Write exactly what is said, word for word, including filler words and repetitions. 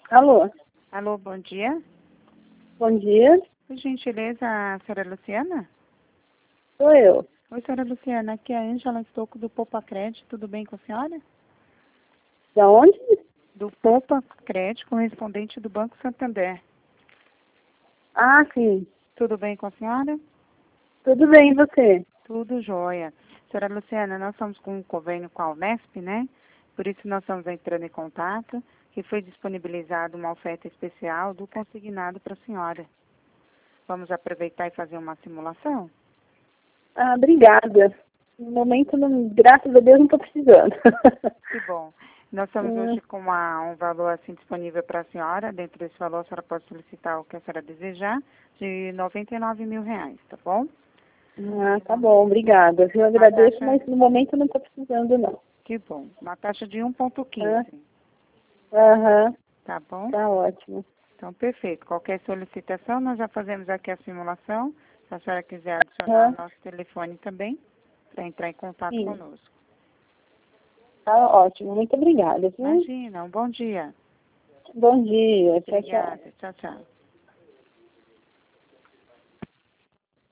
Alô, Alô, bom dia. bom dia, Por gentileza, a senhora Luciana? sou eu. Oi, senhora Luciana, aqui é a Ângela Estocco do Poupa Crédito, tudo bem com a senhora? Da onde? Do Poupa Crédito, correspondente do Banco Santander. Ah, sim. Tudo bem com a senhora? Tudo bem, e você? Tudo jóia. Senhora Luciana, nós estamos com um convênio com a Unesp, né? Por isso nós estamos entrando em contato, que foi disponibilizada uma oferta especial do consignado para a senhora. Vamos aproveitar e fazer uma simulação? Ah, obrigada. No momento, não, graças a Deus, não estou precisando. Que bom. Nós estamos Hum, hoje com uma, um valor assim disponível para a senhora. Dentro desse valor, a senhora pode solicitar o que a senhora desejar, de noventa e nove mil reais, tá bom? ah, tá bom, obrigada. Eu Uma agradeço, taxa, mas no momento não estou precisando, não. que bom. Uma taxa de um vírgula Ah, quinze, Aham, tá bom? tá ótimo. Então, perfeito. Qualquer solicitação, nós já fazemos aqui a simulação. Se a senhora quiser adicionar Aham, o nosso telefone também, para entrar em contato sim, conosco. tá ótimo. Muito obrigada, viu? Imagina, um bom dia. Bom dia, tchau, tchau. Obrigada. Tchau, tchau.